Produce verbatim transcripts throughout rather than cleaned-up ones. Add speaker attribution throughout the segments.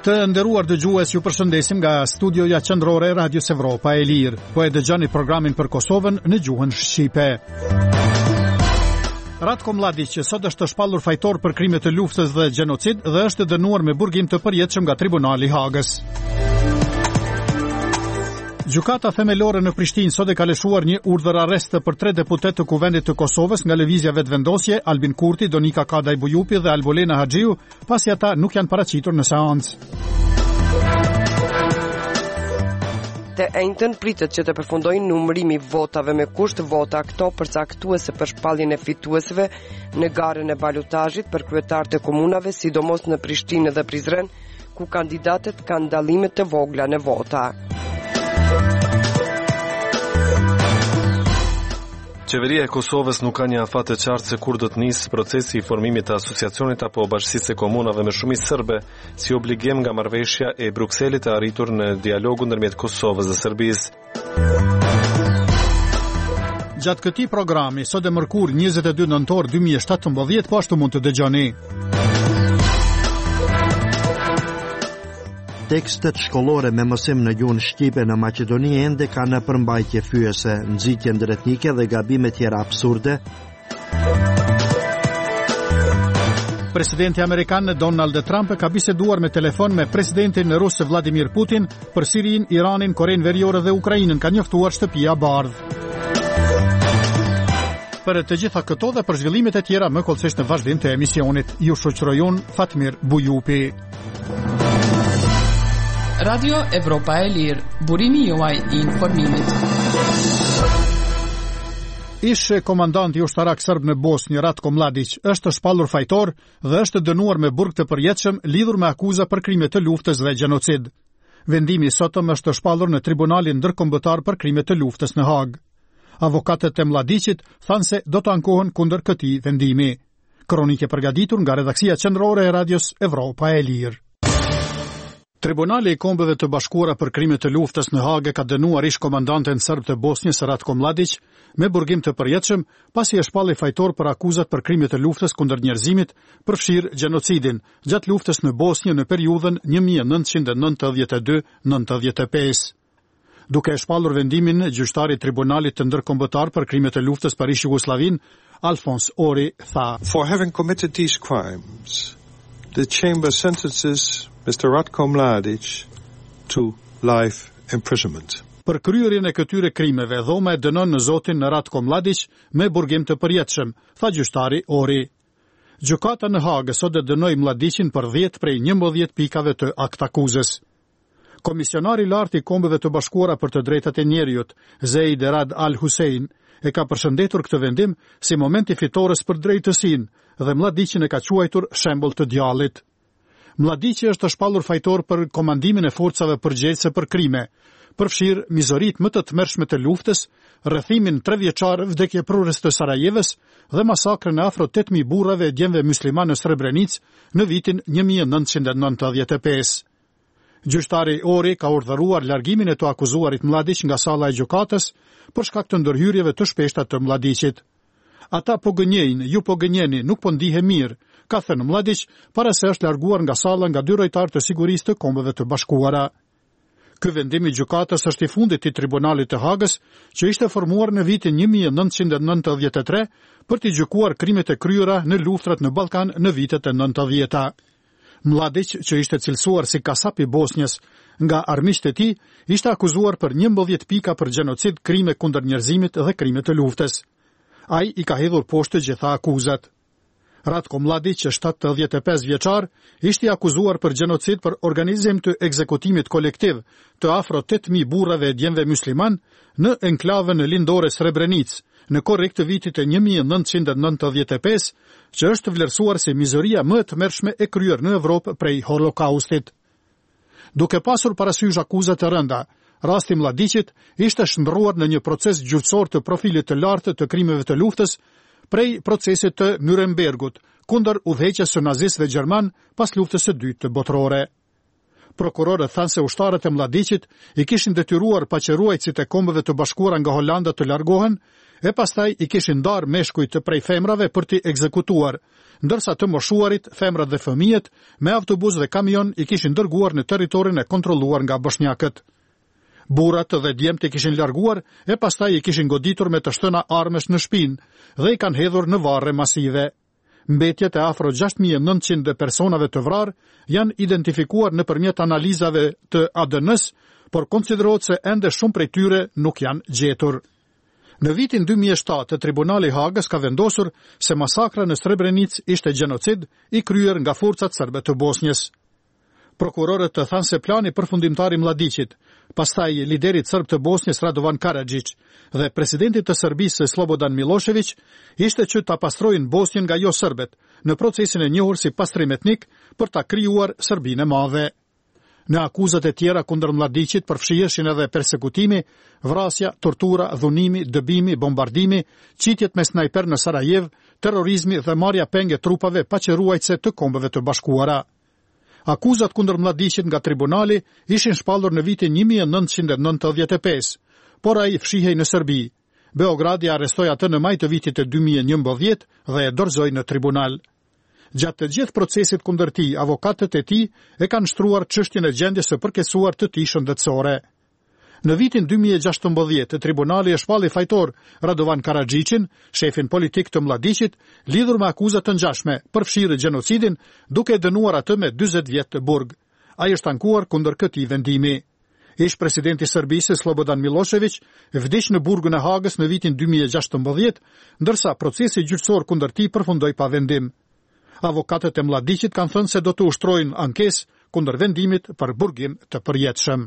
Speaker 1: Të nderuar dëgjues, ju përshëndesim nga studioja qendrore e Radios Evropa e Lirë. Po e dëgjoni programin për Kosovën në gjuhën shqipe. Ratko Mladić sot është shpallur fajtor për krime të luftës dhe gjenocid dhe është dënuar me burgim të përjetshëm nga Tribunali i Hagës. Gjykata themelore në Prishtinë sot e ka lëshuar një urdhër arrest për tre deputet të Kuvendit të Kosovës nga lëvizja vetvendosje, Albin Kurti, Donika Kadaj Bujupi dhe Albolena Haxhiu, pasi ata nuk janë paraqitur në seancë.
Speaker 2: Të enjtën pritet që të përfundojnë numërimi votave me kusht vota këto përcaktuese për shpalljen e fituesve në garën e balotazhit për kryetar të komunave, sidomos në Prishtinë dhe Prizren, ku kandidatët kanë dallime të vogla në vota.
Speaker 3: Qeveria e Kosovës nuk ka një afat të qartë se kur do të nisë procesi i formimit të asociacionit apo bashkësisë së komunave me shumicë serbe, si obligim nga marrëveshja e Brukselit e arritur në dialogun ndërmjet Kosovës dhe Serbisë.
Speaker 1: Gjatë këtij programi, sot e mërkur njëzet e dy nëntor dy mijë e shtatëmbëdhjetë, po ashtu mund të dëgjoni.
Speaker 4: Tekstet shkollore me mësim në gjuhën shqipe në Maqedoni ende kanë në përmbajtje fyese, nxitje ndërretnike dhe gabime tjera absurde.
Speaker 1: Presidenti amerikan Donald Trump ka biseduar me telefon me presidentin rus Vladimir Putin për Sirinë, Iranin, Korenë Veriore dhe Ukrainën, ka njoftuar shtëpia bardhë. Për të gjitha këto dhe për zhvillimet e tjera më kollësisht në vazhdim të emisionit, ju shoqëroj unë Fatmir Bujupi.
Speaker 5: Radio Evropa e Lirë, burimi juaj i informimit.
Speaker 1: Ish komandanti ushtarak serb në Bosnjë Ratko Mladić është shpallur fajtor dhe është dënuar me burg të përjetshëm lidhur me akuza për krime të luftës dhe gjenocid. Vendimi sotëm është shpallur në Tribunalin Ndërkombëtar për krime të luftës në Hagë. Avokatët e Mladićit thanë se do të ankohen kundër këtij vendimi. Kronike përgatitur nga redaksia qendrore e Radios Evropa e Lirë. Tribunali i Kombeve të Bashkuara për krime të luftës në Hagë ka dënuar ish komandanten serb të Bosnjës Ratko Mladić me burgim të përjetshëm pasi e shpalli fajtor për akuzat për krime të luftës kundër njerëzimit, përfshirë gjenocidin gjatë luftës në Bosnjë në periudhën një mijë e nëntëqind e nëntëdhjetë e dy deri në nëntëdhjetë e pesë. Duke e shpallur vendimin, gjyqtari i Tribunalit të Ndërkombëtar për krime të luftës për ish Jugosllavin, Alfons Ori, tha:
Speaker 6: For having committed these crimes, the chamber sentences Mister Ratko Mladić to life imprisonment.
Speaker 1: Për kryerjen e këtyre krimeve, dhoma e dënon në zotin në Ratko Mladić me burgim të përjetshëm, tha gjyqtari Ori. Gjykata në Hagë sot e dënoi Mladićin për dhjetë prej njëmbëdhjetë pikave të aktakuzës. Komisionari i lartë i Kombeve të Bashkuara për të drejtat e njerëzit, Zeid Rad Al Hussein, e ka përshëndetur këtë vendim si momenti fitores për drejtësinë dhe Mladićin e ka quajtur shembull të djallit. Mladići është shpallur fajtor për komandimin e forcave përgjegjëse për krime, përfshirë mizoritë më të tmerrshme të luftës, rrethimin trevjeçar vdekjeprurës të Sarajevës dhe masakrën e afro tetë mijë burrave e djemve musliman në Srebrenicë në vitin një mijë e nëntëqind e nëntëdhjetë e pesë. Gjyqtari Ori ka urdhëruar largimin e të akuzuarit Mladić nga salla e gjykatës për shkak të ndërhyrjeve të shpeshta të Mladićit. Ata po gënjejnë, ju po gënjeni, nuk po ndihe mirë, ka thënë Mladić para se është larguar nga salla nga dy rojtarë të sigurisë të Kombeve të Bashkuara. Ky vendim i gjykatës është i fundit i Tribunalit të Hagës, që ishte formuar në vitin një mijë e nëntëqind e nëntëdhjetë e tre për të gjykuar krimet e kryera në luftrat në Ballkan në vitet e nëntëdhjeta. Mladić, që ishte cilësuar si kasap i Bosnjës nga armiqtë e tij, ishte akuzuar për njëmbëdhjetë pika për gjenocid, krime kundër njerëzimit dhe krime të luftës. Ai i ka hedhur poshtë të gjitha akuzat. Ratko Mladić, shtatëdhjetë e pesë vjeçar, ishte akuzuar për gjenocid për organizim të ekzekutimit kolektiv të afro tetë mijë burrave e djemve musliman në enklavën lindore Srebrenicë, në korrik të vitit e një mijë e nëntëqind e nëntëdhjetë e pesë, që është vlerësuar si mizoria më e tmerrshme e kryer në Evropë prej Holokaustit. Duke pasur parasysh akuzat e rënda, rasti Mladićit ishte shndërruar në një proces gjyqësor të profilit të lartë të krimeve të luftës prej procesit të Nurembergut kundër udhëheqjes së nazistëve gjerman pas luftës së dytë botërore. Prokurorët thanë se ushtarët e Mladiqit i kishin detyruar paqëruajtësit e Kombeve të Bashkuara nga Holanda të largohen, e pastaj i kishin ndarë meshkujt prej femrave për t'i ekzekutuar, ndërsa të moshuarit, femrat dhe fëmijët, me autobus dhe kamion i kishin dërguar në territorin e kontrolluar nga bosnjakët. Burrat dhe djemtë i kishin larguar e pastaj i kishin goditur me të shtëna armësh në shpinë dhe i kanë hedhur në varre masive. Mbetjet e afro gjashtë mijë e nëntëqind personave të vrarë janë identifikuar nëpërmjet analizave të A D N-s, por konsiderohet se ende shumë prej tyre nuk janë gjetur. Në vitin dy mijë e shtatë, Tribunali i Hagës ka vendosur se masakra në Srebrenicë ishte gjenocid i kryer nga forcat serbe të Bosnjës. Prokurorët të thanë se plani përfundimtar i Mladiqit, pastaj liderit serb të Bosnjës Radovan Karadžić dhe presidentit të Serbisë Slobodan Milošević ishte që ta pastrojnë Bosnjën nga jo serbet në procesin e njohur si pastrim etnik për ta krijuar Serbinë e madhe. Në akuzat e tjera kundër Mladiqit përfshiheshin edhe persekutimi, vrasja, tortura, dhunimi, dëbimi, bombardimi, qitjet me snajper në Sarajev, terrorizmi dhe marrja penge trupave paqëruajtëse të Kombeve të Bashkuara. Akuzat kundër Mladiqit nga tribunali ishin shpallur në vitin një mijë e nëntëqind e nëntëdhjetë e pesë, por ai fshihej në Serbi. Beogradi arrestoi atë në maj të vitit të dy mijë e njëmbëdhjetë dhe e dorëzoi në tribunal. Gjatë të gjithë procesit kundër tij, avokatët e tij e kanë shtruar çështjen e gjendjes së përkesuar të tij shëndetësore. Në vitin dy mijë e gjashtëmbëdhjetë, tribunali e shpalli fajtor Radovan Karadžićin, shefin politik të Mladiqit, lidhur me akuzat të ngjashme për fshirë gjenocidin, duke dënuar atë me dyzet vjet të burg. Ai është ankuar kundër këtij vendimi. Ish presidenti i Serbisë Slobodan Milošević vdiq në burgun e Hagës në vitin dy mijë e gjashtëmbëdhjetë, ndërsa procesi gjyqësor kundër tij përfundoi pa vendim. Avokatët e Mladiqit kanë thënë se do të ushtrojnë ankesë kundër vendimit për burgim të përjetshëm.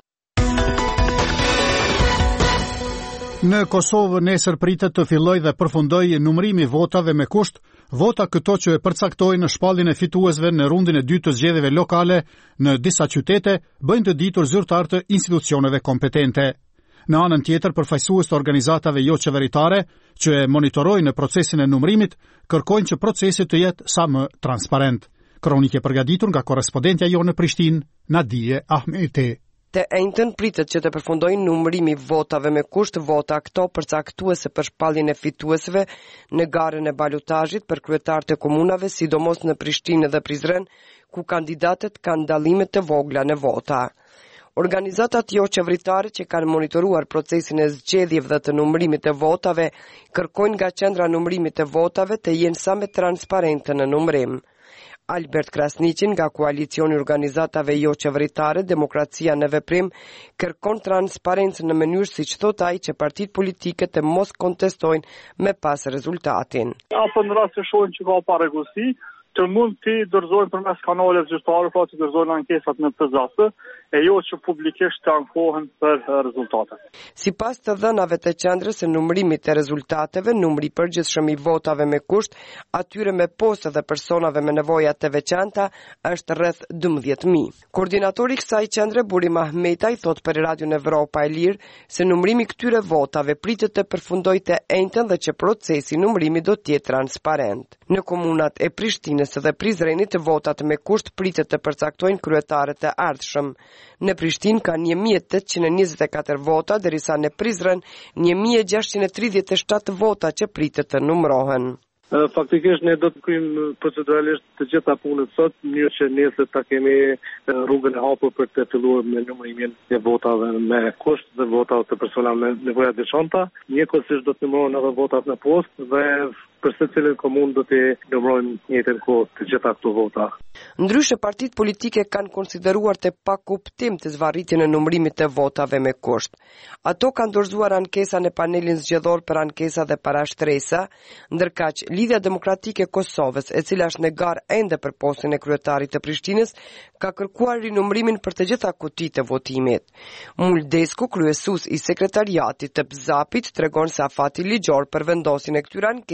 Speaker 1: Në Kosovë nesër pritet të fillojë dhe përfundojë numërimi votave me kusht, vota këto që e përcaktojnë shpalljen e fituesve në rundin e dytë të zgjedhjeve lokale në disa qytete bëjnë të ditur zyrtarë të institucioneve kompetente. Në anën tjetër, përfaqësues të organizatave jo qeveritare që e monitorojnë procesin e numërimit kërkojnë që procesi të jetë sa më transparent. Kronikë e përgatitur nga korrespondentja jonë në Prishtinë, Nadije Ahmeti.
Speaker 2: Të njëjtën pritet që të përfundojë numërimi votave me kusht, vota këto përcaktuese për shpalljen e fituesve në garën e balotazhit për kryetarët e komunave, sidomos në Prishtinë dhe Prizren, ku kandidatët kanë dallime të vogla në vota. Organizatat jo qeveritare që kanë monitoruar procesin e zgjedhjeve dhe të numërimit të votave kërkojnë nga qendra numërimit të votave të jenë sa më transparente në numërim. Albert Krasniqin nga koalicioni organizatave jo qeveritare Demokracia në Veprim kërkon transparencë në mënyrë siç thot ai që partitë politike të mos kontestojnë me pas rezultatin.
Speaker 7: Apo në rast se shohin që ka parregullsi, të mund të dorëzojnë përmes kanaleve zyrtare, pra të dorëzojnë ankesat në të zaste, e jo që publikisht të ankohen për rezultatet.
Speaker 2: Sipas të dhënave të qendrës së numërimit të rezultateve, numri i përgjithshëm i votave me kusht, atyre me postë dhe personave me nevoja të veçanta është rreth dymbëdhjetë mijë. Koordinatori i kësaj qendre Burim Ahmetaj thot për Radion Evropa e Lirë se numërimi këtyre votave pritet të përfundojë të njëjtën dhe që procesi i numërimit do të jetë transparent. Në komunat e Prishtinës dhe Prizrenit, votat me kusht pritet të përcaktojnë kryetarët e ardhshëm. Në Prishtinë ka një mijë e tetëqind e njëzet e katër vota, derisa në Prizren një mijë e gjashtëqind e tridhjetë e shtatë vota që pritet të numërohen.
Speaker 7: Faktikisht ne do të kryejmë proceduralisht të gjitha punët sot, në mënyrë që nesër ta kemi rrugën e hapur për të filluar me numërimin e votave me kusht dhe votat të personave me nevoja të veçanta. Njëkohësisht do të numërohen edhe votat në postë dhe për secilën komunë do të numërojmë në njëjtën kohë të gjitha këto vota.
Speaker 2: Ndryshe, partitë politike kanë konsideruar të pakuptim të zvarritjen e numërimit të votave me kusht. Ato kanë dorëzuar ankesa në panelin zgjedhor për ankesa dhe parashtresa, ndërkaq Lidhja Demokratike e Kosovës, e cila është në garë ende për postën e kryetarit të Prishtinës, ka kërkuar rinumërimin për të gjitha kutitë e votimit. Muldesku, kryesues i sekretariatit të B Z A P-it, tregon se afati ligjor për vendosjen e këtyre ankesave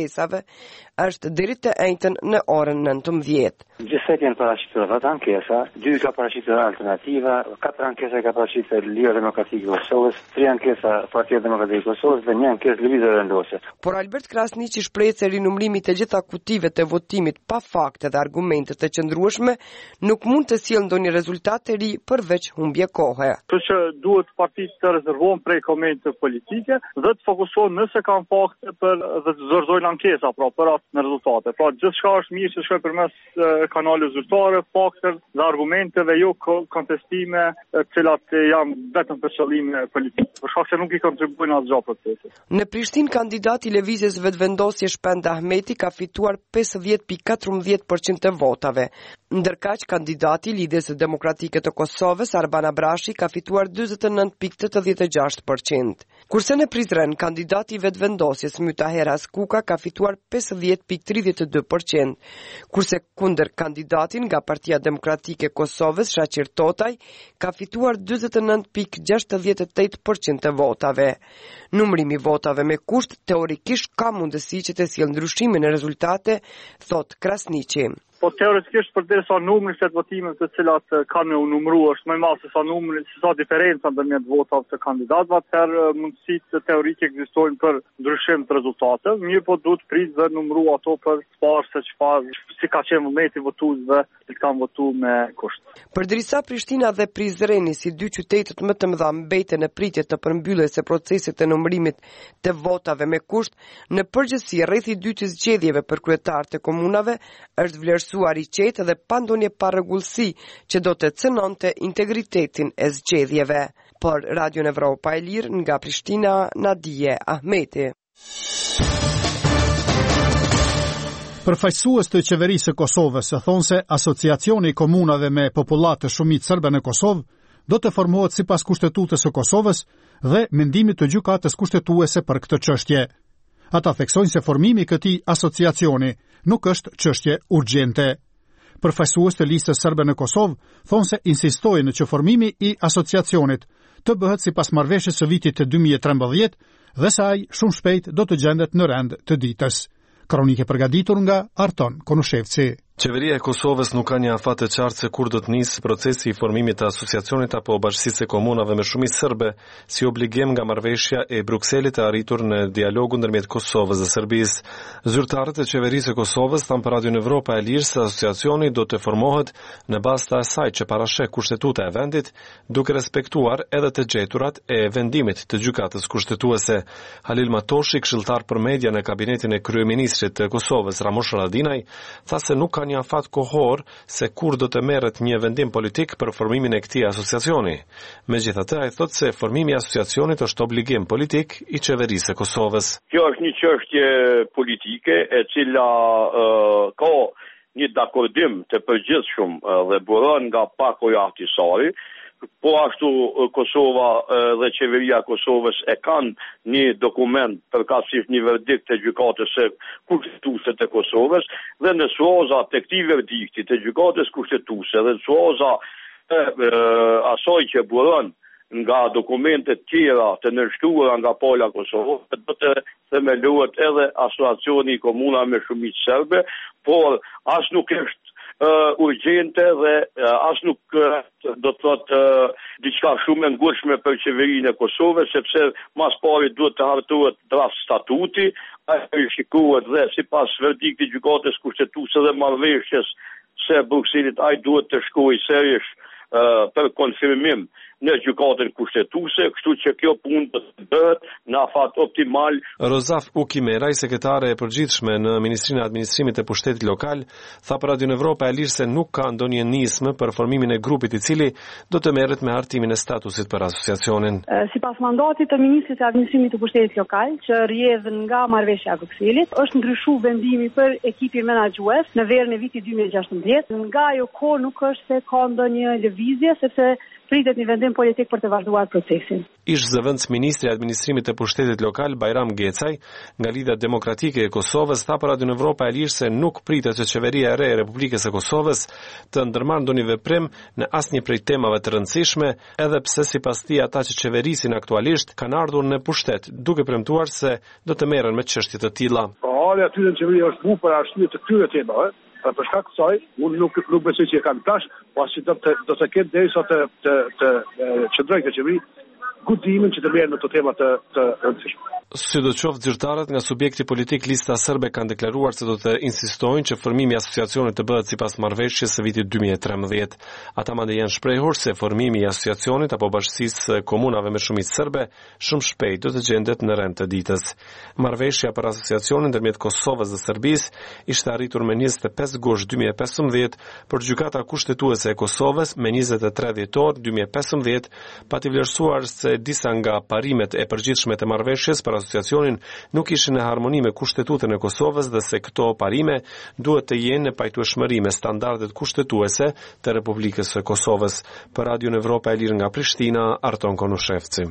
Speaker 2: është deri të njëjtën në orën nëntëmbëdhjetë.
Speaker 8: Gjithsesi janë paraqitur dhjetë ankesa, dy ka paraqitur Alternativa, katër ankesa ka paraqitur Liga Demokratike e Kosovës, tri ankesa Partia Demokratike e Kosovës dhe një ankesë Lëvizja Vendosje.
Speaker 2: Por Albert Krasniqi shpreh se rinumërimi të gjitha kutive të votimit pa fakte dhe argumente të qëndrueshme nuk mund të sjellë ndonjë rezultat të ri përveç humbje kohe.
Speaker 9: Kështu që duhet partitë të rezervohen prej komenteve politike dhe të fokusohen nëse kanë fakte për dhe të zorzojnë ankesa pra për atë në rezultate. Pra gjithçka është mirë që shkojë përmes kanale zyrtare, fakte dhe argumente dhe jo kontestime të cilat janë vetëm për qëllime politike. Për shkak se nuk i kontribuojnë asgjë procesit.
Speaker 2: Në Prishtinë kandidati i Lëvizjes Vetvendosje Shpend Ahmeti ka fituar pesëdhjetë pikë katërmbëdhjetë përqind të votave, ndërkaq kandidati i Lidhjes Demokratike të Kosovës Arban Abrashi ka fituar dyzet e nëntë pikë tetëdhjetë e gjashtë përqind. Kurse në Prizren kandidati i Vetvendosjes Mytaher Askuka ka fituar pesëdhjetë pikë tridhjetë e dy përqind, kurse kundër kandidatin nga Partia Demokratike e Kosovës Shaqir Totaj ka fituar dyzet e nëntë pikë gjashtëdhjetë e tetë përqind të votave. Numërimi votave me kusht teorikisht ka mundësi që të sjellë ndryshime në rezultate, thot Krasniqi.
Speaker 9: Po teoretikisht përderisa numri të votimeve të cilat kanë u numëruar është më i madh se sa numri, se sa diferenca ndërmjet votave të kandidatëve, atëherë mundësitë teorike ekzistojnë për ndryshim të rezultateve, mirë po duhet prit dhe numëru ato për të parë se çfarë si ka qenë vullneti votuesve që kanë votuar me kusht.
Speaker 2: Përderisa Prishtina dhe Prizreni si dy qytetet më të mëdha mbeten në pritje të përmbylljes së procesit të numërimit të votave me kusht, në përgjithësi rreth i dy të zgjedhjeve për kryetarët e komunave është vlerësuar i qetë dhe pa ndonjë parregullsi që do të cënonte integritetin e zgjedhjeve. Por Radio Evropa e Lirë nga Prishtina, Nadije Ahmeti.
Speaker 1: Përfaqësues të qeverisë së Kosovës thonë se asociacioni i komunave me popullat të shumicë serbe në Kosovë do të formohet sipas kushtetutës së Kosovës dhe mendimit të gjykatës kushtetuese për këtë çështje. Ata theksojnë se formimi i këtij asociacioni nuk është çështje urgjente. Përfaqësues të listës serbe në Kosovë thonë se insistojnë që formimi i asociacionit të bëhet sipas marrëveshjes së vitit të dy mijë e trembëdhjetë dhe se ai shumë shpejt do të gjendet në rend të ditës. Kronike përgatitur nga Arton Konushevci.
Speaker 3: Qeveria e Kosovës nuk ka një afat të qartë se kur do të nisë procesi i formimit të asociacionit apo bashkisë së komunave me shumicë serbe, si obligim nga marrëveshja e Brukselit e arritur në dialogu ndërmjet Kosovës dhe Serbisë. Zyrtarët e qeverisë së Kosovës thanë për Radio Evropa e Lirë se asociacioni do të formohet në bazë të asaj që parasheh kushtetuta e vendit, duke respektuar edhe të gjeturat e vendimit të gjykatës kushtetuese. Halil Matoshi, këshilltar për media në kabinetin e kryeministrit të Kosovës Ramush Haradinaj, tha se nuk ka një afat kohor se kur do të merret një vendim politik për formimin e këtij asociacioni. Megjithatë, ai thotë se formimi i asociacionit është obligim politik i qeverisë së Kosovës.
Speaker 10: Kjo është një çështje politike e cila uh, ka një dakordim të përgjithshëm uh, dhe buron nga Pako Ahtisari. Po ashtu Kosova dhe qeveria e Kosovës e kanë një dokument përkatësisht një verdikt të gjykatës së kushtetuese të Kosovës dhe në suoza të këtij verdikti të gjykatës kushtetuese dhe në suoza e, e asaj që buron nga dokumentet tjera të nënshtuara nga pala Kosovës, do të themelohet edhe asociacioni i komunave me shumicë serbe, por as nuk është Uh, urgjente dhe uh, as nuk uh, do të thotë uh, diçka shumë e ngulshme për qeverinë e Kosovës, sepse mas pari duhet të hartohet draft statuti, ai shikohet dhe sipas verdiktit gjykatës kushtetuese dhe marrëveshjes së Brukselit, ai duhet të shkojë sërish uh, për konfirmim në gjykatën kushtetuese, kështu që kjo punë do të bëhet në afat optimal.
Speaker 3: Rozaf Ukimeraj, sekretare e përgjithshme në Ministrinë e Administrimit të Pushtetit Lokal, tha për Radio Evropa e Lirë se nuk ka ndonjë nismë për formimin e grupit i cili do të merret me hartimin e statusit për asociacionin.
Speaker 11: Sipas mandatit të Ministrit të Administrimit të Pushtetit Lokal, që rrjedh nga marrëveshja e Brukselit, është ndryshuar vendimi për ekipin menaxhues në verën e vitit dy mijë e gjashtëmbëdhjetë. Nga ajo kohë nuk është se ka ndonjë lëvizje, sepse pritet një vendim politik për të vazhduar procesin.
Speaker 3: Ish zëvendës ministri i Administrimit të Pushtetit Lokal Bajram Gecaj, nga Lidhja Demokratike e Kosovës, tha për Radio Evropa e Lirë se nuk pritet që qeveria e re e Republikës së Kosovës të ndërmarrë ndonjë veprim në asnjë prej temave të rëndësishme, edhe pse sipas tij ata që qeverisin aktualisht kanë ardhur në pushtet, duke premtuar se do të merren me çështje të tilla.
Speaker 9: Po,
Speaker 12: marrja aty në qeveri është bu për arsye të këtyre temave. Për shkak të kësaj, unë nuk nuk besoj që e kanë tash, pasi do të do të ketë derisa të të të çndrojë këtë qeveri gudimin që të merren në këto tema të të rëndësishme.
Speaker 3: Sidoqoftë zyrtarët nga subjekti politik Lista Serbe kanë deklaruar se do të insistojnë që formimi i asociacionit të bëhet sipas marrëveshjes së vitit dy mijë e tretëmbëdhjetë. Ata madje janë shprehur se formimi i asociacionit apo bashkisë komunave me shumicë serbe shumë shpejt do të gjendet në rend të ditës. Marrëveshja për asociacionin ndërmjet Kosovës dhe Serbisë ishte arritur me njëzet e pesë gusht dy mijë e pesëmbëdhjetë, por gjykata kushtetuese e Kosovës me njëzet e tre dhjetor dy mijë e pesëmbëdhjetë pati vlerësuar se disa nga parimet e përgjithshme të marrëveshjes për asociacionin nuk ishin në harmoni me Kushtetutën e Kosovës dhe se këto parime duhet të jenë në pajtueshmëri me standardet kushtetuese të Republikës së Kosovës. Për Radion Evropa e Lirë nga Prishtina, Arton Konushevci.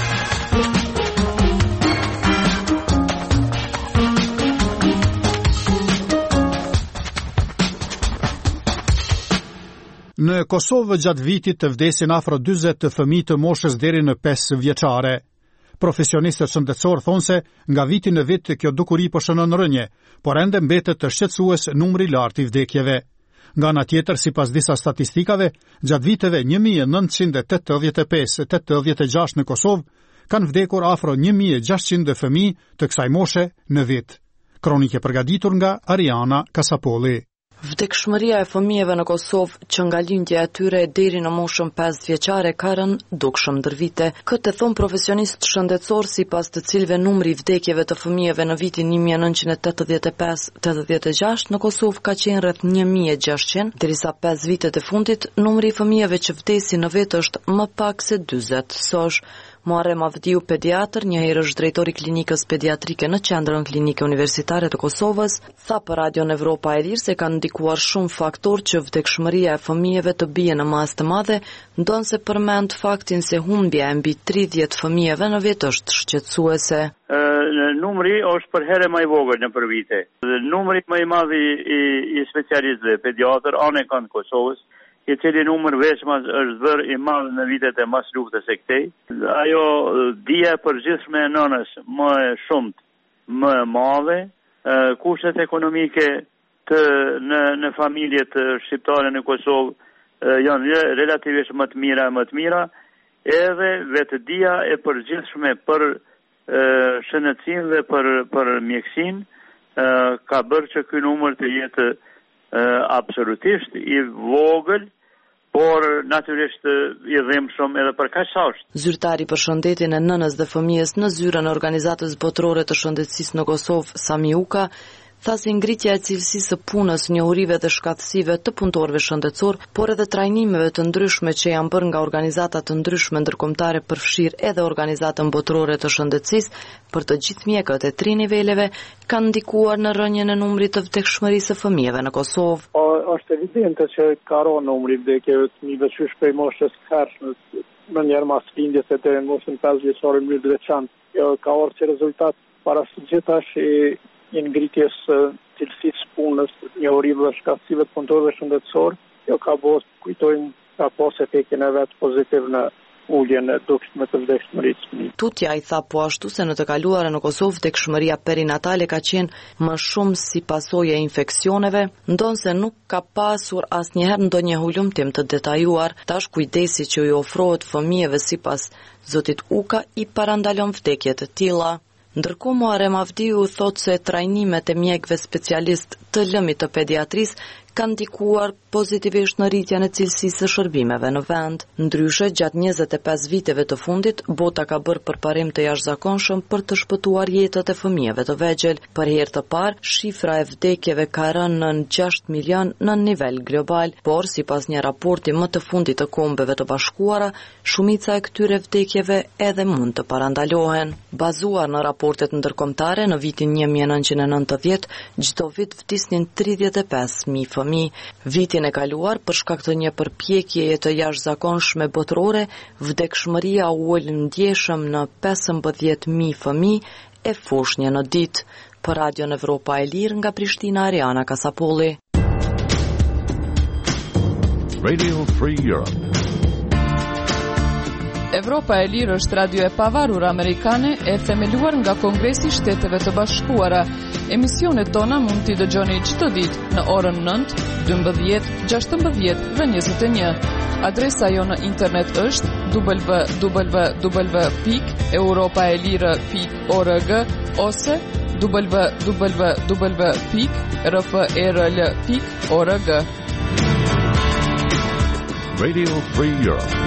Speaker 1: Në Kosovë gjatë vitit të vdesin afro dyzet të fëmijë të moshës deri në pesë vjeçare. Profesionistët shëndetësor thonë se nga viti në vit kjo dukuri po shënon rënje, por ende mbetet të shqetësues numri i lartë i vdekjeve. Nga ana tjetër, sipas disa statistikave, gjatë viteve një mijë e nëntëqind e tetëdhjetë e pesë e tetëdhjetë e gjashtë në Kosovë, kanë vdekur afro një mijë e gjashtëqind fëmijë të kësaj moshe në vit. Kronike përgatitur nga Ariana Kasapolli.
Speaker 13: Vdekshmëria e fëmijëve në Kosovë që nga lindja e tyre deri në moshën pesë vjeçare ka rënë dukshëm ndër vite. Këtë thon profesionistë shëndetësor, sipas të cilëve numri i vdekjeve të fëmijëve në vitin një mijë e nëntëqind e tetëdhjetë e pesë tetëdhjetë e gjashtë në Kosovë ka qenë rreth një mijë e gjashtëqind, derisa pesë vitet e fundit numri i fëmijëve që vdesin në vit është më pak se dyzet. Sosh Muharrem Avdiu, pediatër, një herë është drejtori klinikës pediatrike në Qendrën Klinike Universitare të Kosovës, tha për Radion Evropa e Lirë se kanë ndikuar shumë faktorë që vdekshmëria e fëmijëve të bie në masë të madhe, ndonse përmend faktin se humbja e mbi tridhjetë fëmijëve në vit është shqetësuese.
Speaker 8: Numri është për herë më i vogël në për vite. Numri më i madh i, i specialistëve pediatër anë e kanë Kosovës, i cili numër veçmas është bërë i madh në vitet e mas luftës së këtej. Ajo dia e përgjithshme e nënës më e shumt, më e madhe, kushtet ekonomike të në në familjet shqiptare në Kosovë janë relativisht më të mira e më të mira, edhe vetëdia e përgjithshme për shëndetësinë dhe për për mjekësinë ka bërë që ky numër të jetë absolutisht i vogël, por natyrisht i dhimbshëm edhe për kaq sa është.
Speaker 13: Zyrtari për shëndetin e nënës dhe fëmijës në zyrën e Organizatës Botërore të Shëndetësisë në Kosovë, Sami Uka, tha se ngritja e cilësisë së punës, njohurive dhe shkatësive të punëtorëve shëndetësor, por edhe trajnimeve të ndryshme që janë bërë nga organizata të ndryshme ndërkombëtare përfshirë edhe Organizatën Botërore të Shëndetësisë për të gjithë mjekët e tri niveleve, kanë ndikuar në rënjen e numrit të vdekshmërisë së fëmijëve në Kosovë.
Speaker 14: O, është evidente që ka rënë numri i vdekjeve të fëmijëve që shpej moshës së hershme, në njerë mas lindjes e deri në moshën pesë vjeçare në mënyrë të veçantë. Jo ka ardhur si rezultat para së gjithash i i ngritjes cilësisë punës, njohurive dhe shkatësive të punëtorëve shëndetësor, jo ka bërë kujtojnë ka pas efektin e vet pozitiv në uljen e dukshme të vdekshmërisë.
Speaker 13: Tutja i tha po ashtu se në të kaluara në Kosovë vdekshmëria perinatale ka qenë më shumë si pasojë e infeksioneve, ndonse nuk ka pasur asnjëherë ndonjë hulumtim të detajuar. Tash kujdesi që i ofrohet fëmijëve sipas zotit Uka i parandalon vdekje të tilla. Ndërkohë Muharrem Avdiu thotë se trajnimet e mjekëve specialist të lëmit të pediatrisë kanë ndikuar pozitivisht në rritjen e cilësisë së shërbimeve në vend. Ndryshe, gjatë njëzet e pesë viteve të fundit, bota ka bërë përparim të jashtëzakonshëm për të shpëtuar jetët e fëmijëve të vegjël. Për herë të parë, shifra e vdekjeve ka rënë në gjashtë milion në nivel global, por sipas një raporti më të fundit të Kombeve të Bashkuara, shumica e këtyre vdekjeve edhe mund të parandalohen. Bazuar në raportet ndërkombëtare, në vitin një mijë e nëntëqind e nëntëdhjetë, çdo vit vdisnin tridhjetë e pesë mijë fëmijë. Vitin e kaluar, për shkak të një përpjekjeje të jashtëzakonshme botërore, vdekshmëria u ul ndjeshëm në pesëmbëdhjetë mijë fëmijë e fushnjë në ditë. Për Radion Evropa e Lirë nga Prishtina, Ariana Kasapolli.
Speaker 15: Radio Free Europe.
Speaker 5: Evropa e Lirë është radio e pavarur amerikane e themeluar nga Kongresi i Shteteve të Bashkuara. Emisionet tona mund t'i dëgjoni çdo ditë në orën nëntë, dymbëdhjetë, gjashtëmbëdhjetë dhe njëzet e një. Adresa jo në internet është w w w pikë europaelire pikë org ose w w w pikë r f e r l pikë org.
Speaker 15: Radio Free Europe.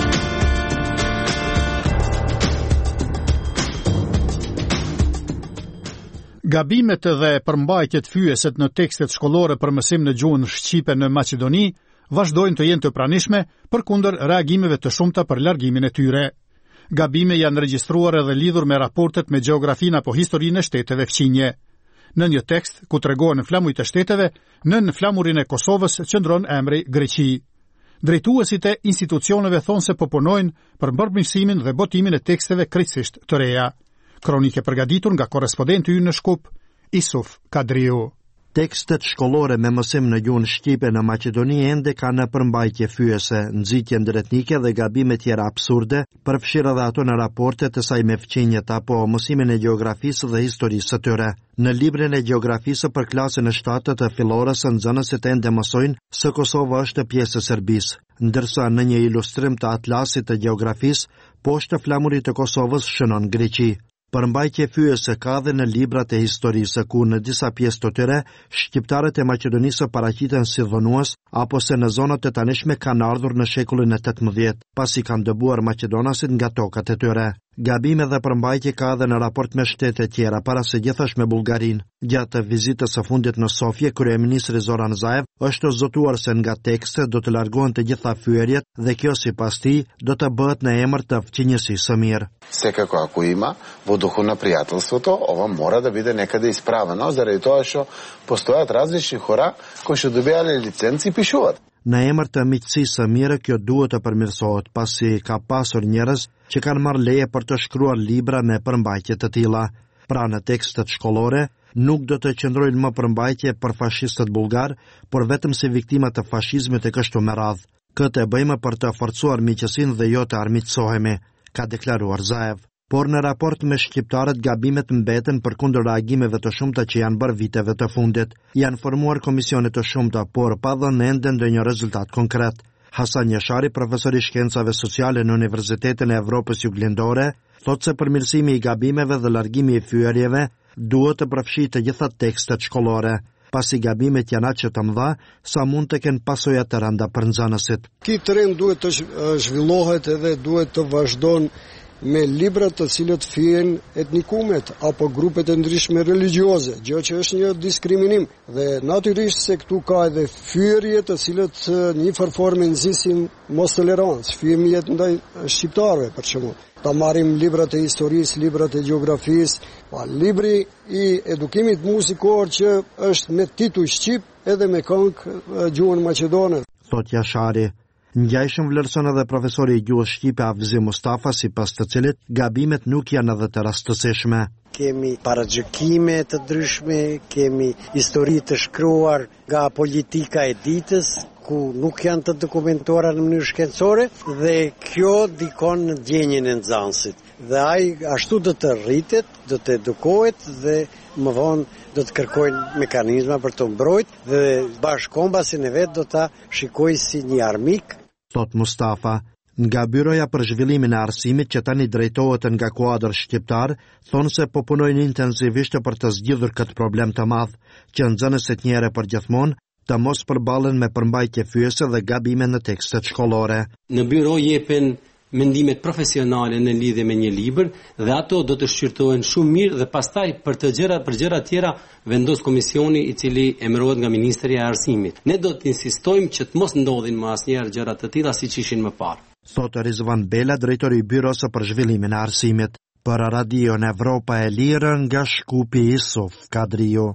Speaker 1: Gabimet dhe përmbajtjet fyeset në tekstet shkollore për mësim në gjuhën shqipe në Maqedoni vazhdojnë të jenë të pranishme përkundër reagimeve të shumta për largimin e tyre. Gabime janë regjistruar edhe lidhur me raportet me gjeografinë apo historinë e shteteve fqinje. Në një tekst ku tregohen flamujt e shteteve, nën flamurin e Kosovës qëndron emri Greqi. Drejtuesit e institucioneve thonë se po punojnë për mbërmirësimin dhe botimin e teksteve krejtësisht të reja. Kronike përgatitur nga korrespondenti ynë në Shkup, Isuf Kadriu.
Speaker 4: Tekstet shkollore me mësim në gjuhën shqipe në Maqedoni ende kanë në përmbajtje fyese, nxitje ndërtetnike dhe gabime tjera absurde, përfshirë edhe ato në raportet e saj me fqinjet apo mësimin e gjeografisë dhe historisë së tyre. Në librin e gjeografisë për klasën e shtatët të fillores, nxënësit ende mësojnë se Kosova është pjesë e Serbisë, ndërsa në një ilustrim të atlasit të gjeografisë, poshtë flamurit të Kosovës shënon Greqi. Përmbajtje fyese ka dhe në librat e historisë, ku në disa pjesë të tyre, shqiptarët e Maqedonisë paraqiten si dhënues, apo se në zonat e tanishme kanë ardhur në shekullin e tetëmbëdhjetë, pasi kanë dëbuar maqedonasit nga tokat e tyre. Gabime dhe përmbajtje ka dhe në raport me shtete tjera, para se gjithash me Bullgarinë. Gjatë vizitës së fundit në Sofje, kryeministri Zoran Zaev është zotuar se nga tekste do të largohen të gjitha fyerjet dhe kjo sipas tij do të bëhet në emër të fqinjësisë së mirë.
Speaker 16: Секако ако има во духу на пријателството, ова мора да биде некаде исправено, заради тоа што постојат различни хора кои што добиале лиценци и пишуваат.
Speaker 4: Në emër të miqësisë së mirë, kjo duhet të përmirësohet, pasi ka pasur njerëz që kanë marrë leje për të shkruar libra me përmbajtje të tilla. Pra në tekstet shkollore nuk do të qëndrojnë më përmbajtje për fashistët bullgar, por vetëm si viktima të fashizmit e kështu me radhë. Këtë e bëjmë për të forcuar miqësinë dhe jo të armiqësohemi, ka deklaruar Zaev. Por në raport me shqiptarët gabimet mbeten përkundër reagimeve të shumta që janë bërë viteve të fundit. Janë formuar komisione të shumta, por pa dhënë ende ndonjë rezultat konkret. Hasan Jashari, profesor i shkencave sociale në Universitetin e Evropës Juglindore, thotë se përmirësimi i gabimeve dhe largimi i fyerjeve duhet të përfshijë të gjitha tekstet shkollore, pasi gabimet janë aq të mëdha sa mund të kenë pasoja të rënda për nxënësit.
Speaker 17: Ky trend duhet të zhvillohet edhe duhet të vazhdon me libra të cilët fyen etnikumet apo grupet e ndryshme religjioze, gjë që është një diskriminim dhe natyrisht se këtu ka edhe fyerje të cilët një farforme nxisin mos tolerancë, fëmijët ndaj shqiptarëve për shembull. Ta marrim librat e historisë, librat e gjeografisë, pa libri i edukimit muzikor që është me titull shqip edhe me këngë gjuhën maqedone.
Speaker 4: Thot Jashari. Ngjajshëm vlerëson edhe profesori i gjuhës shqipe Avzi Mustafa, sipas të cilit gabimet nuk janë edhe të rastësishme.
Speaker 18: Kemi paragjykime të ndryshme, kemi histori të shkruar nga politika e ditës, ku nuk janë të dokumentuara në mënyrë shkencore dhe kjo dikon në ndjenjen e nxënësit. Dhe ai ashtu do të rritet, do të edukohet dhe më vonë do të kërkojnë mekanizma për të mbrojtë dhe bashkëkombasin e vet do ta shikojë si një armik.
Speaker 4: Thot Mustafa, nga Byroja për Zhvillimin e Arsimit që tani drejtohet nga kuadër shqiptar, thonë se po punojnë intensivisht për të zgjidhur këtë problem të madh, që nxënësit një herë për gjithmonë të mos përballen me përmbajtje fyese dhe gabime në tekstet shkollore.
Speaker 19: Në byro jepen mendimet profesionale në lidhje me një libër dhe ato do të shqyrtohen shumë mirë dhe pastaj për të gjëra për gjëra tjera vendos komisioni i cili emërohet nga Ministri i Arsimit. Ne do të insistojmë që të mos ndodhin më asnjëherë gjëra të tilla siç ishin më parë.
Speaker 4: Thotë Rizvan Bela, drejtori i Byros për Zhvillimin e Arsimit. Për Radio në Evropa e Lirë nga Shkupi, Isuf Kadriu.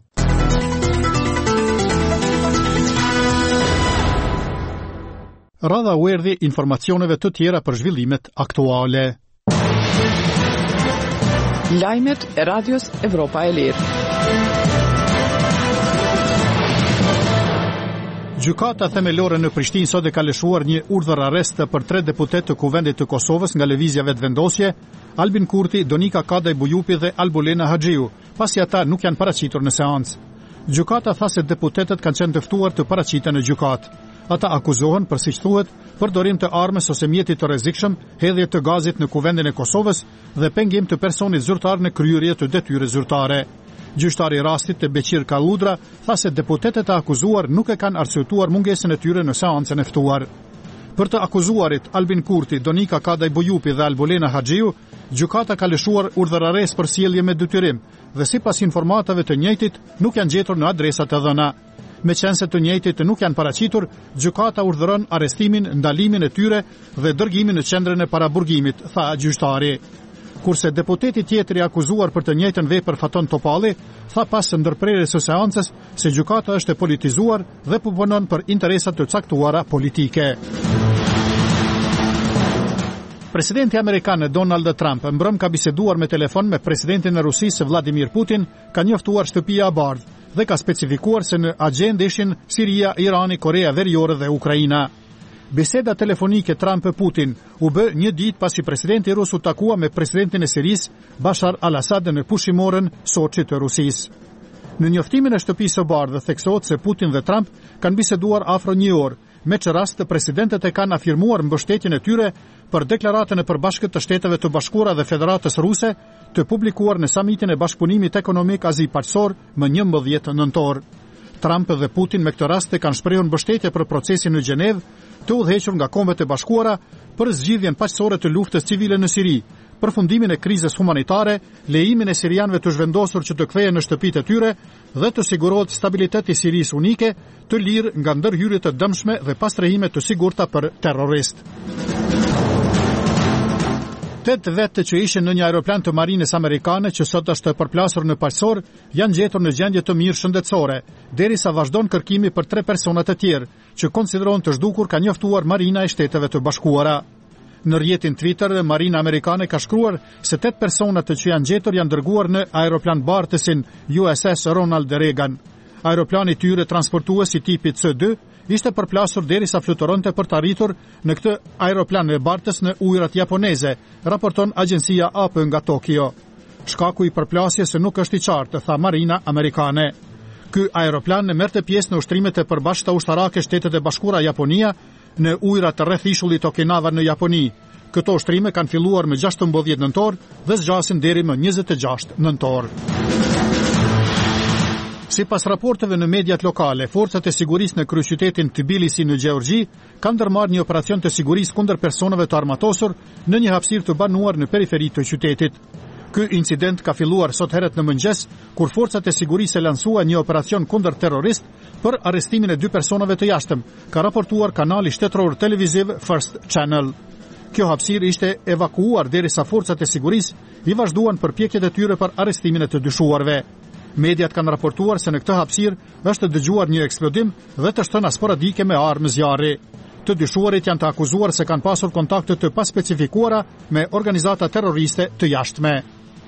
Speaker 1: Radha u erdhi informacioneve të tjera për zhvillimet aktuale.
Speaker 5: Lajmet e Radios Evropa e Lirë.
Speaker 1: Gjykata themelore në Prishtinë sot e ka lëshuar një urdhër arrest për tre deputet të Kuvendit të Kosovës nga lëvizja vetëvendosje, Albin Kurti, Donika Kadaj Bujupi dhe Albulena Haxhiu, pasi ata nuk janë paraqitur në seancë. Gjykata tha se deputetët kanë qenë të ftuar të paraqiten në gjykatë. Ata akuzohen për, siç thuhet, përdorim të armës ose mjetit të rrezikshëm, hedhje të gazit në Kuvendin e Kosovës dhe pengim të personit zyrtar në kryerje të detyrës zyrtare. Gjyqtari i rastit të Beqir Kalludra tha se deputetët e akuzuar nuk e kanë arsyetuar mungesën e tyre në seancën e ftuar. Për të akuzuarit Albin Kurti, Donika Kadaj Bujupi dhe Albulena Haxhiu, gjykata ka lëshuar urdhër arrest për sjellje me detyrim dhe sipas informatave të njëjtit nuk janë gjetur në adresat e dhëna. Meqense të njëjtit nuk janë paraqitur, gjykata urdhëron arrestimin, ndalimin e tyre dhe dërgimin në qendrën e paraburgimit, tha gjyqtari. Kurse deputeti tjetër i akuzuar për të njëjtën vepër Faton Topalli tha pas ndërprerjes së seancës se gjykata është e politizuar dhe punon për interesat të caktuara politike. Presidenti amerikan Donald Trump mbrëm ka biseduar me telefon me presidentin e Rusisë Vladimir Putin, ka njoftuar shtëpia e bardhë dhe ka specifikuar se në agjendë ishin Siria, Irani, Korea Veriore dhe Ukraina. Biseda telefonike Trump-Putin u bë një ditë pasi presidenti rus u takua me presidentin e Sirisë Bashar al-Assad në pushimorën Soçi të Rusisë. Në njoftimin e shtëpisë së bardhë theksohet se Putin dhe Trump kanë biseduar afro një orë, me që rast të presidentët e kanë afirmuar mbështetjen e tyre për deklaratën e përbashkët të Shteteve të Bashkuara dhe Federatës Ruse të publikuar në samitin e Bashkëpunimit Ekonomik Azi-Paqësor më njëmbëdhjetë nëntor. Trump dhe Putin me këtë rast e kanë shprehur mbështetje për procesin në Gjenevë të udhëhequr nga Kombet e Bashkuara për zgjidhjen paqësore të luftës civile në Siri, përfundimin e krizës humanitare, lejimin e sirianëve të zhvendosur që të kthehen në shtëpitë e tyre dhe të sigurohet stabiliteti i Sirisë unike, të lirë nga ndërhyrje të dëmshme dhe pastrehime të sigurta për terroristë. Tetë vetë që ishin në një aeroplan të marinës amerikane që sot është përplasur në paqësor janë gjetur në gjendje të mirë shëndetësore, derisa vazhdon kërkimi për tre persona të tjerë që konsiderohen të zhdukur, ka njoftuar Marina e Shteteve të Bashkuara. Në rrjetin Twitter, Marina amerikane ka shkruar se tetë personat që janë gjetur janë dërguar në aeroplan bartësin U S S Ronald Reagan. Aeroplani i tyre transportues i tipit C dy ishte përplasur derisa fluturonte për të arritur në këtë aeroplan e bartës në ujërat japoneze, raporton agjencia A P nga Tokyo. Shkaku i përplasjes nuk është i qartë, tha Marina amerikane. Ky aeroplan merrte pjesë në ushtrimet e përbashkëta ushtarake Shtetet e Bashkuara Japonia në ujërat rreth ishullit Okinawa në Japoni. Këto ushtrime kanë filluar më gjashtëmbëdhjetë nëntor dhe zgjasin deri më njëzet e gjashtë nëntor. Sipas raporteve në mediat lokale, forcat e sigurisë në kryeqytetin Tbilisi në Gjeorgji kanë ndërmarrë një operacion të sigurisë kundër personave të armatosur në një hapësirë të banuar në periferi të qytetit. Ky incident ka filluar sot herët në mëngjes, kur forcat e sigurisë lansuan një operacion kundër terrorist për arrestimin e dy personave të jashtëm, ka raportuar kanali shtetëror televiziv First Channel. Kjo hapësirë ishte evakuuar derisa forcat e sigurisë i vazhduan përpjekjet e tyre për arrestimin e të dyshuarve. Mediat kanë raportuar se në këtë hapësirë është dëgjuar një eksplodim dhe të shtëna sporadike me armë zjarri. Të dyshuarit janë të akuzuar se kanë pasur kontakte të paspecifikuara me organizata terroriste të jashtme.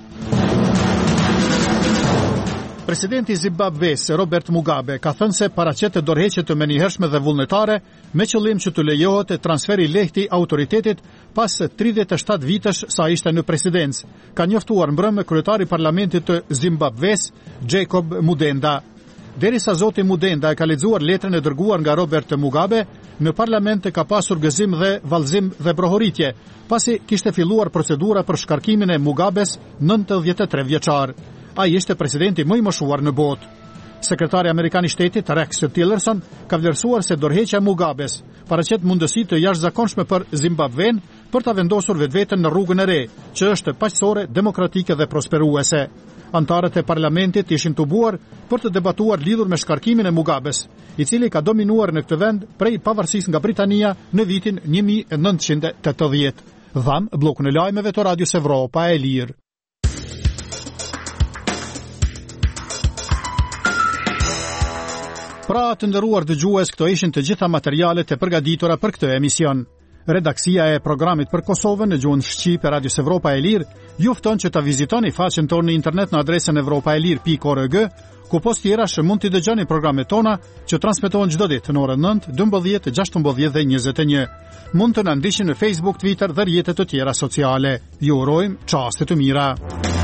Speaker 1: Presidenti i Zimbabves, Robert Mugabe, ka thënë se paraqet dorëheqje të menjëhershme dhe vullnetare me qëllim që të lejohet transferi lehti autoritetit pas tridhjetë e shtatë vitesh sa ishte në presidencë, ka njoftuar mbrëmë kryetari i parlamentit të Zimbabves, Jacob Mudenda. Derisa zoti Mudenda e ka lexuar letrën e dërguar nga Robert Mugabe, në parlament ka pasur gëzim dhe vallëzim dhe brohoritje, pasi kishte filluar procedura për shkarkimin e Mugabes, nëntëdhjetë e tre vjeçar. Ai ishte presidenti më i moshuar në botë. Sekretari amerikan i shtetit Rex Tillerson ka vlerësuar se dorëheqja e Mugabes paraqet mundësi të jashtëzakonshme për Zimbabven për ta vendosur vetveten në rrugën e re, që është paqësore, demokratike dhe prosperuese. Antarët e parlamentit ishin tubuar për të debatuar lidhur me shkarkimin e Mugabes, i cili ka dominuar në këtë vend prej pavarësisë nga Britania në vitin një mijë e nëntëqind e tetëdhjetë. Dham bllokun e lajmeve të Radios Evropa e Lirë. Pra të nderuar dëgjues, këto ishin të gjitha materialet e përgatitura për këtë emision. Redaksia e programit për Kosovën në gjuhën shqipe Radios Evropa e Lirë ju fton që ta vizitoni faqen tonë në internet në adresën evropaelir pikë org ku post tjera që mund t'i dëgjoni programet tona që transmetohen çdo ditë në orën nëntë, dymbëdhjetë, gjashtëmbëdhjetë dhe njëzet e një. Mund të na ndiqni në Facebook, Twitter dhe rrjetet të tjera sociale. Ju urojmë çaste të mira.